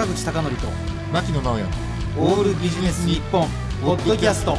口貴教と牧野直哉オールビジネス日本ポッドキャスト。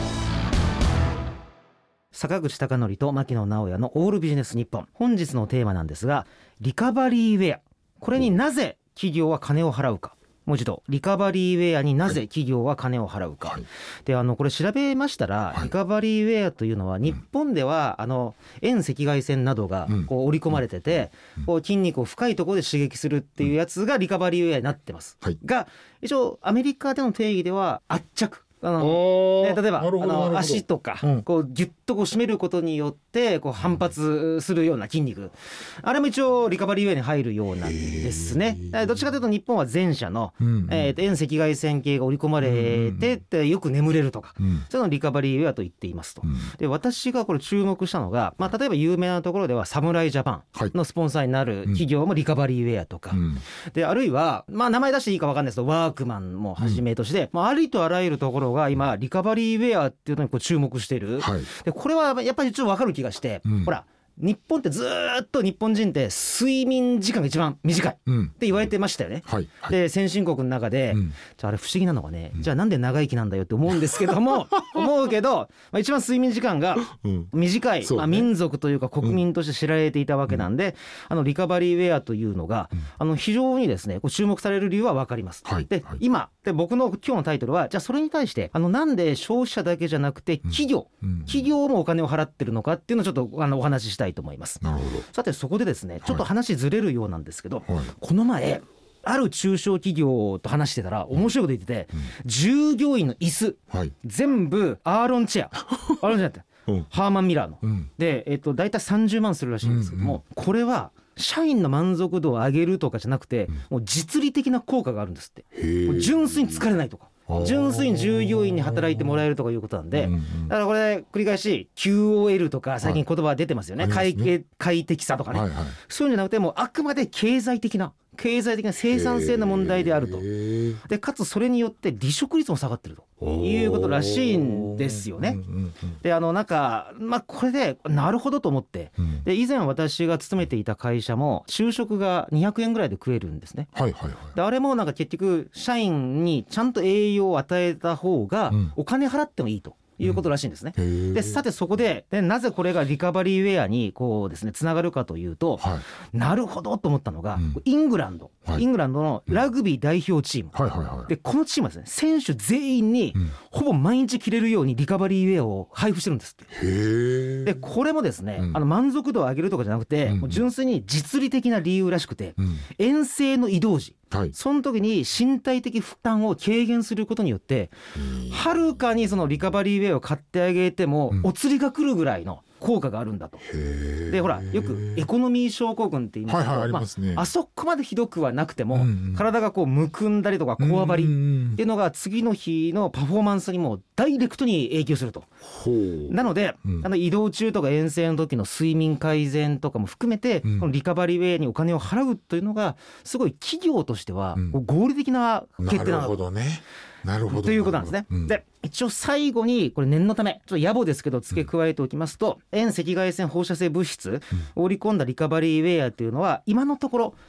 坂口貴教と牧野直哉のオールビジネス日本、本日のテーマなんですが、リカバリーウェア、これになぜ企業は金を払うか。もう一度、リカバリーウェアになぜ企業は金を払うか、はい、でこれ調べましたら、はい、リカバリーウェアというのは日本では遠赤外線などがこう織り込まれてて、こう筋肉を深いところで刺激するっていうやつがリカバリーウェアになってます、はい、が一応アメリカでの定義では圧着、例えば足とかこうギュッとこう締めることによってこう反発するような筋肉、あれも一応リカバリーウェアに入るようなんですね。どっちかというと日本は前者の、遠赤外線系が織り込まれてってよく眠れるとか、そういうのをリカバリーウェアと言っていますと。で、私がこれ注目したのが、例えば有名なところではサムライジャパンのスポンサーになる企業もリカバリーウェアとか、であるいは、名前出していいか分かんないですけどワークマンもはじめとして、ありとあらゆるところが今リカバリーウェアっていうのにこう注目している、はい、でこれはやっぱりちょっと分かる気がして、ほら日本ってずっと日本人って睡眠時間が一番短いって言われてましたよね、はいはい、で先進国の中で、じゃああれ不思議なのがね、じゃあなんで長生きなんだよって思うんですけども思うけど、一番睡眠時間が短い、民族というか国民として知られていたわけなんで、リカバリーウェアというのが非常にですねこう注目される理由は分かります、はい、で今で僕の今日のタイトルは、じゃあそれに対してなんで消費者だけじゃなくて企業もお金を払ってるのかっていうのをちょっとお話ししたいと思います。なるほど。さてそこでですね、ちょっと話ずれるようなんですけど、この前ある中小企業と話してたら面白いこと言ってて、従業員の椅子、全部アーロンチェアってハーマンミラーの、でだいたい30万するらしいんですけども、これは社員の満足度を上げるとかじゃなくて、もう実利的な効果があるんですって。もう純粋に疲れないとか、純粋に従業員に働いてもらえるとかいうことなんで、だからこれ繰り返し QOL とか最近言葉出てますよね、快適さとかね、そういうんじゃなくて、もうあくまで経済的な生産性の問題であると。でかつそれによって離職率も下がってるということらしいんですよね。でなんかこれでなるほどと思って、で以前私が勤めていた会社も昼食が200円ぐらいで食えるんですね、であれもなんか結局社員にちゃんと栄養を与えた方がお金払ってもいいということらしいんですね、でさてそこでなぜこれがリカバリーウェアにこうですねつながるかというと、なるほどと思ったのが、イングランドのラグビー代表チーム、でこのチームはですね選手全員にほぼ毎日着れるようにリカバリーウェアを配布してるんですって。でこれもですね、満足度を上げるとかじゃなくて、もう純粋に実利的な理由らしくて、遠征の移動時、その時に身体的負担を軽減することによってはるかにそのリカバリーウェアを買ってあげてもお釣りが来るぐらいの効果があるんだと。でほらよくエコノミー症候群って言いますけど、 あそこまでひどくはなくても、体がこうむくんだりとかこわばりっていうのが次の日のパフォーマンスにもダイレクトに影響すると。なので、移動中とか遠征の時の睡眠改善とかも含めて、このリカバリーウェアにお金を払うというのがすごい企業としては合理的な決定なのということなんですね、で一応最後にこれ念のためちょっと野暮ですけど付け加えておきますと、遠赤外線放射性物質を織り込んだリカバリーウェアというのは今のところ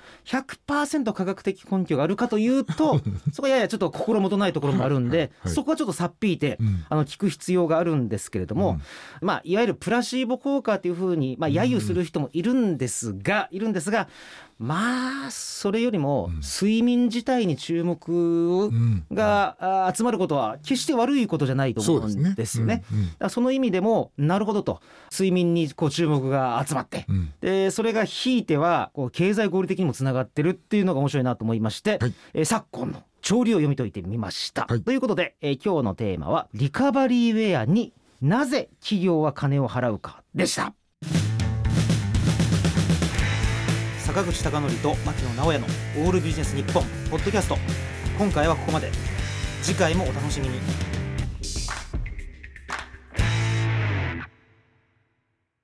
100% 科学的根拠があるかというとそこはややちょっと心もとないところもあるんで、そこはちょっとさっぴいて聞く必要があるんですけれども、いわゆるプラシーボ効果というふうに揶揄する人もいるんですが、それよりも睡眠自体に注目が集まることは決して悪いことじゃないと思うんですよね。だからその意味でもなるほどと、睡眠にこう注目が集まって、でそれがひいてはこう経済合理的にもつながってるっていうのが面白いなと思いまして、昨今の潮流を読み解いてみました、ということで、今日のテーマはリカバリーウェアになぜ企業は金を払うかでした。 坂口貴教と牧野直哉のオールビジネス日本ポッドキャスト、今回はここまで。次回もお楽しみに。